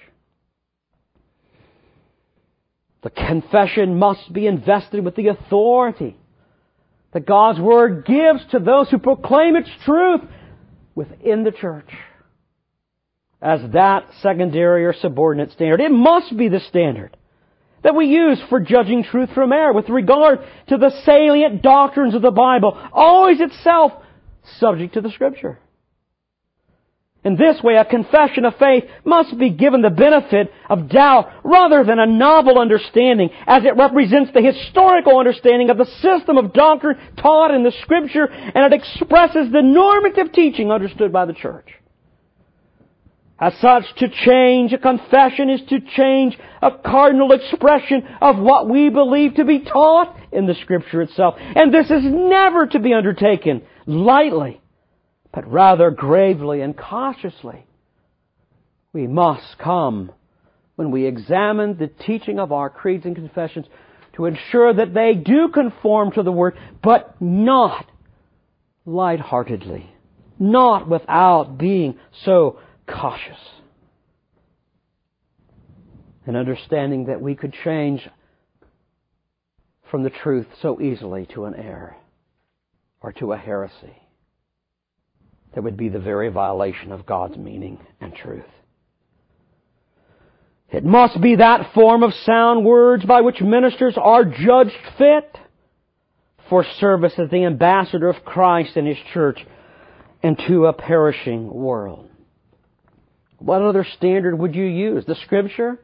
The confession must be invested with the authority that God's Word gives to those who proclaim its truth within the church as that secondary or subordinate standard. It must be the standard that we use for judging truth from error with regard to the salient doctrines of the Bible, always itself subject to the Scripture. In this way, a confession of faith must be given the benefit of doubt rather than a novel understanding, as it represents the historical understanding of the system of doctrine taught in the Scripture, and it expresses the normative teaching understood by the church. As such, to change a confession is to change a cardinal expression of what we believe to be taught in the Scripture itself. And this is never to be undertaken lightly, but rather gravely and cautiously. We must come, when we examine the teaching of our creeds and confessions, to ensure that they do conform to the Word, but not lightheartedly, not without being so cautious, and understanding that we could change from the truth so easily to an error or to a heresy that would be the very violation of God's meaning and truth. It must be that form of sound words by which ministers are judged fit for service as the ambassador of Christ and His church and to a perishing world. What other standard would you use? The Scripture?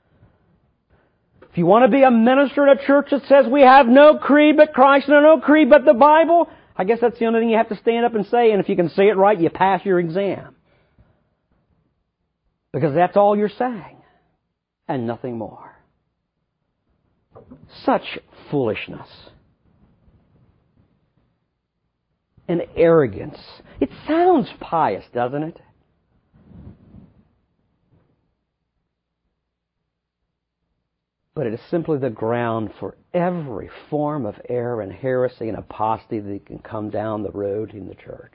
If you want to be a minister in a church that says we have no creed but Christ and no creed but the Bible, I guess that's the only thing you have to stand up and say, and if you can say it right, you pass your exam. Because that's all you're saying, and nothing more. Such foolishness and arrogance. It sounds pious, doesn't it? But it is simply the ground for every form of error and heresy and apostasy that can come down the road in the church.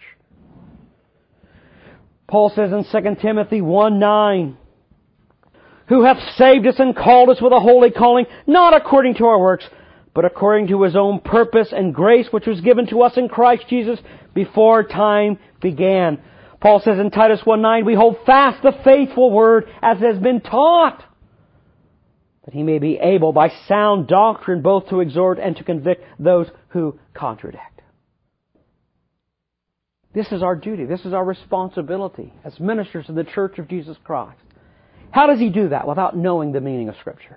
Paul says in Second Timothy one nine, who hath saved us and called us with a holy calling, not according to our works, but according to His own purpose and grace, which was given to us in Christ Jesus before time began. Paul says in Titus one nine, we hold fast the faithful word as has been taught, that he may be able by sound doctrine both to exhort and to convict those who contradict. This is our duty. This is our responsibility as ministers of the Church of Jesus Christ. How does He do that without knowing the meaning of Scripture?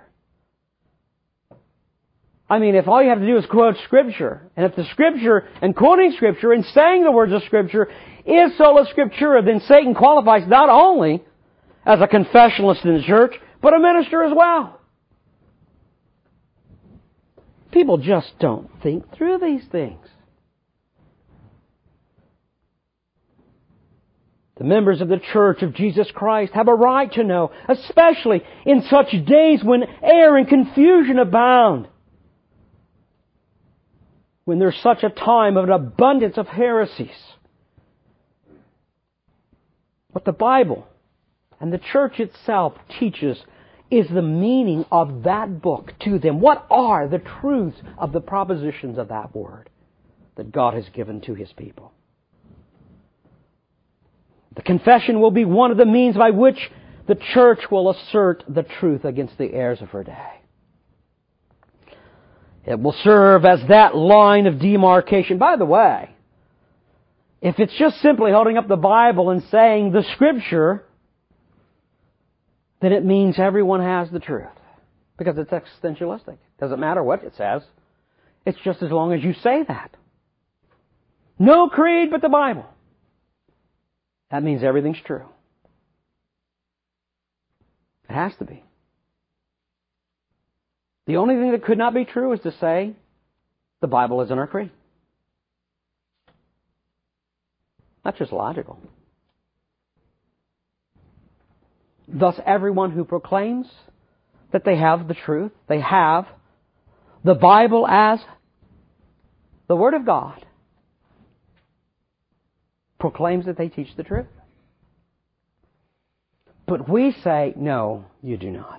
I mean, if all you have to do is quote Scripture, and if the Scripture, and quoting Scripture, and saying the words of Scripture is sola Scriptura, then Satan qualifies not only as a confessionalist in the church, but a minister as well. People just don't think through these things. The members of the Church of Jesus Christ have a right to know, especially in such days when error and confusion abound. When there's such a time of an abundance of heresies. What the Bible and the Church itself teaches is the meaning of that book to them. What are the truths of the propositions of that Word that God has given to His people? The confession will be one of the means by which the church will assert the truth against the errors of her day. It will serve as that line of demarcation. By the way, if it's just simply holding up the Bible and saying the Scripture, then it means everyone has the truth. Because it's existentialistic. Doesn't matter what it says. It's just as long as you say that. No creed but the Bible. That means everything's true. It has to be. The only thing that could not be true is to say the Bible isn't our creed. That's just logical. Thus, everyone who proclaims that they have the truth, they have the Bible as the Word of God, proclaims that they teach the truth. But we say, no, you do not.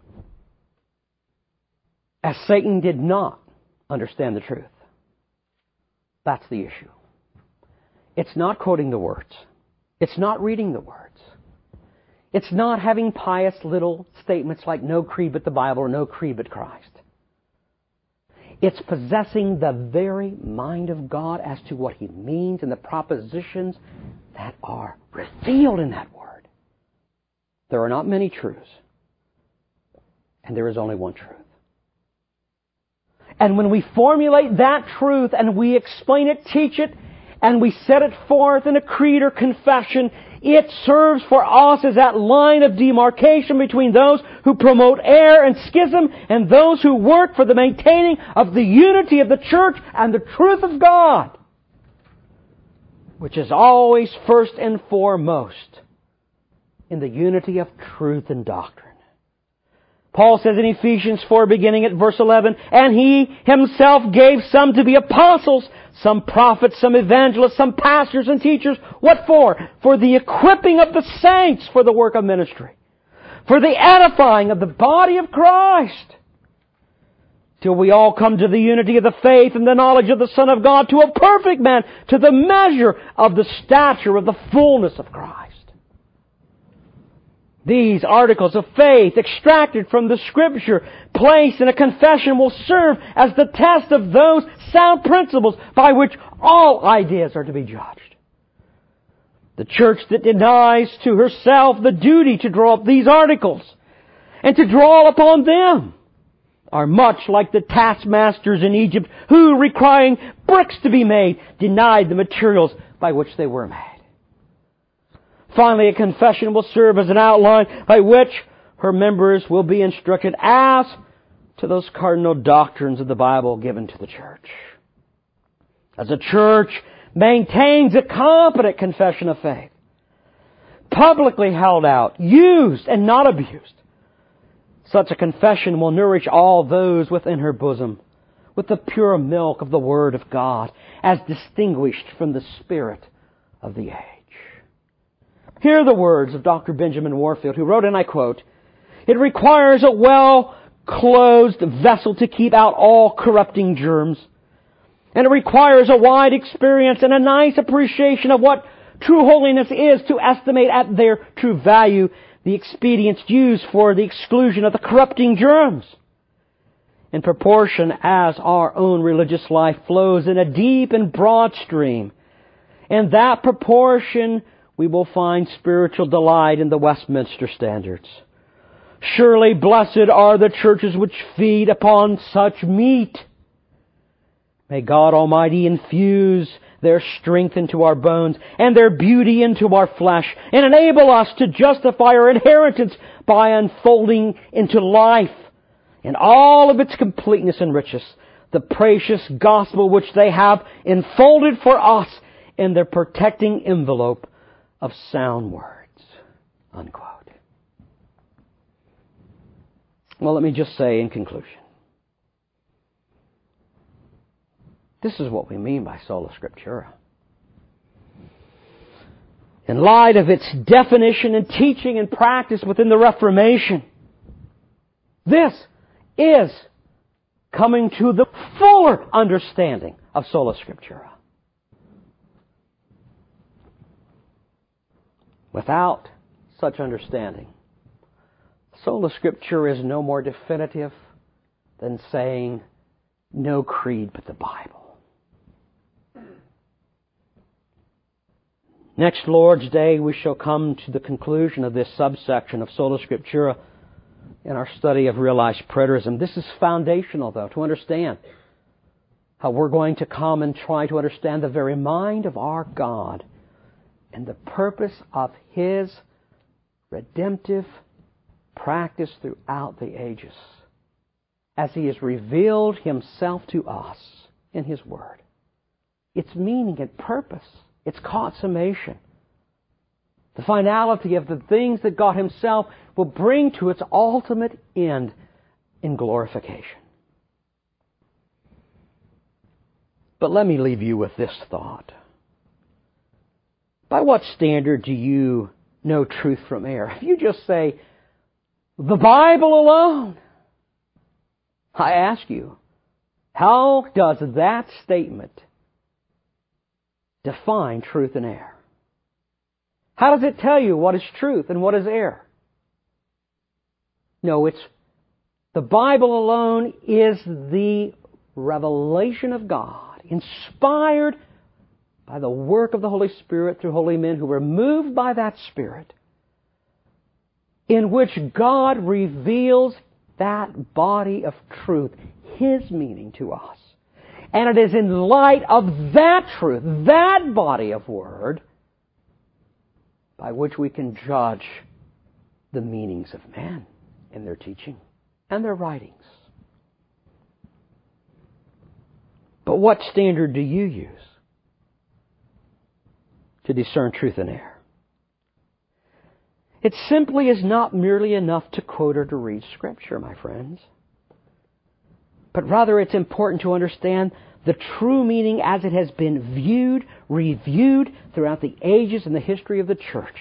As Satan did not understand the truth. That's the issue. It's not quoting the words. It's not reading the words. It's not having pious little statements like no creed but the Bible or no creed but Christ. It's possessing the very mind of God as to what He means and the propositions that are revealed in that Word. There are not many truths. And there is only one truth. And when we formulate that truth and we explain it, teach it, and we set it forth in a creed or confession, it serves for us as that line of demarcation between those who promote error and schism and those who work for the maintaining of the unity of the church and the truth of God, which is always first and foremost in the unity of truth and doctrine. Paul says in Ephesians four, beginning at verse eleven, and He Himself gave some to be apostles, some prophets, some evangelists, some pastors and teachers. What for? For the equipping of the saints for the work of ministry. For the edifying of the body of Christ. Till we all come to the unity of the faith and the knowledge of the Son of God, to a perfect man, to the measure of the stature of the fullness of Christ. These articles of faith extracted from the Scripture, placed in a confession, will serve as the test of those sound principles by which all ideas are to be judged. The church that denies to herself the duty to draw up these articles and to draw upon them are much like the taskmasters in Egypt who, requiring bricks to be made, denied the materials by which they were made. Finally, a confession will serve as an outline by which her members will be instructed as to those cardinal doctrines of the Bible given to the church. As a church maintains a competent confession of faith, publicly held out, used and not abused. Such a confession will nourish all those within her bosom with the pure milk of the Word of God, as distinguished from the spirit of the age. Hear the words of Doctor Benjamin Warfield, who wrote, and I quote, "It requires a well-closed vessel to keep out all corrupting germs. And it requires a wide experience and a nice appreciation of what true holiness is to estimate at their true value the expedients used for the exclusion of the corrupting germs. In proportion as our own religious life flows in a deep and broad stream, in that proportion we will find spiritual delight in the Westminster Standards. Surely blessed are the churches which feed upon such meat. May God Almighty infuse their strength into our bones and their beauty into our flesh, and enable us to justify our inheritance by unfolding into life in all of its completeness and richness the precious gospel which they have enfolded for us in their protecting envelope of sound words." Unquote. Well, let me just say in conclusion, this is what we mean by sola scriptura. In light of its definition and teaching and practice within the Reformation, this is coming to the fuller understanding of sola scriptura. Without such understanding, sola scriptura is no more definitive than saying no creed but the Bible. Next Lord's Day, we shall come to the conclusion of this subsection of sola scriptura in our study of realized preterism. This is foundational, though, to understand how we're going to come and try to understand the very mind of our God and the purpose of His redemptive practice throughout the ages as He has revealed Himself to us in His Word. Its meaning and purpose, its consummation, the finality of the things that God Himself will bring to its ultimate end in glorification. But let me leave you with this thought. By what standard do you know truth from error? If you just say, the Bible alone, I ask you, how does that statement define truth and error? How does it tell you what is truth and what is error? No, it's the Bible alone is the revelation of God, inspired by the work of the Holy Spirit through holy men who were moved by that Spirit, in which God reveals that body of truth, His meaning to us. And it is in light of that truth, that body of Word, by which we can judge the meanings of men in their teaching and their writings. But what standard do you use to discern truth and error? It simply is not merely enough to quote or to read Scripture, my friends. But rather it's important to understand the true meaning as it has been viewed, reviewed throughout the ages and the history of the church.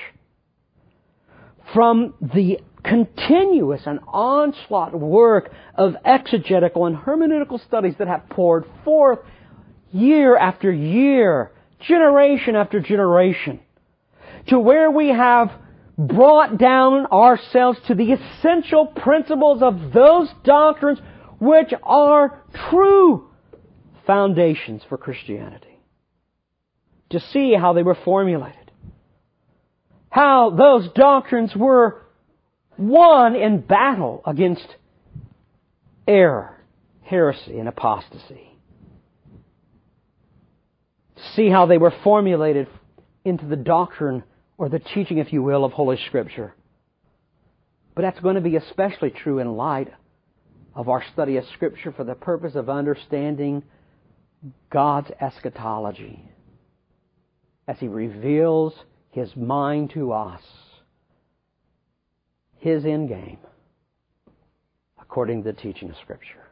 From the continuous and onslaught work of exegetical and hermeneutical studies that have poured forth year after year, generation after generation, to where we have brought down ourselves to the essential principles of those doctrines which are true foundations for Christianity. To see how they were formulated. How those doctrines were won in battle against error, heresy, and apostasy. To see how they were formulated into the doctrine or the teaching, if you will, of Holy Scripture. But that's going to be especially true in light of our study of Scripture for the purpose of understanding God's eschatology, as He reveals His mind to us, His end game, according to the teaching of Scripture.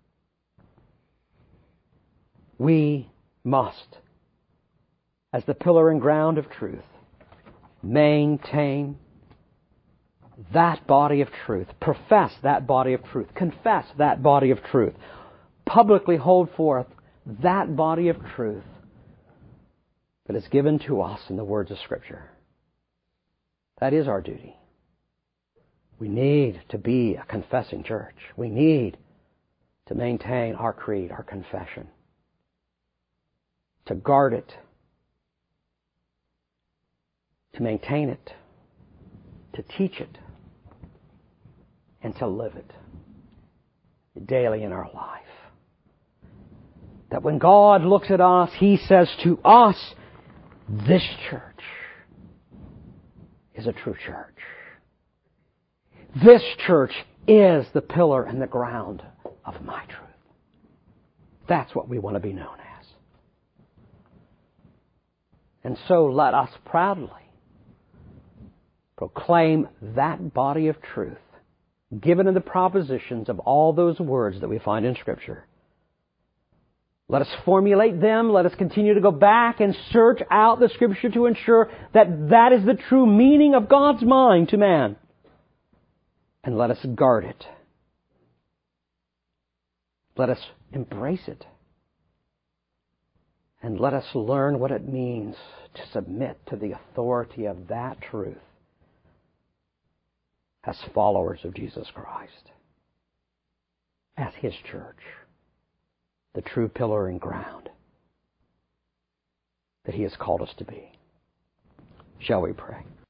We must, as the pillar and ground of truth, maintain that body of truth, profess that body of truth, confess that body of truth, publicly hold forth that body of truth that is given to us in the words of Scripture. That is our duty. We need to be a confessing church. We need to maintain our creed, our confession, to guard it, to maintain it, to teach it, and to live it daily in our life. That when God looks at us, He says to us, this church is a true church. This church is the pillar and the ground of my truth. That's what we want to be known as. And so let us proudly proclaim that body of truth given in the propositions of all those words that we find in Scripture. Let us formulate them. Let us continue to go back and search out the Scripture to ensure that that is the true meaning of God's mind to man. And let us guard it. Let us embrace it. And let us learn what it means to submit to the authority of that truth as followers of Jesus Christ, as His church, the true pillar and ground that He has called us to be. Shall we pray?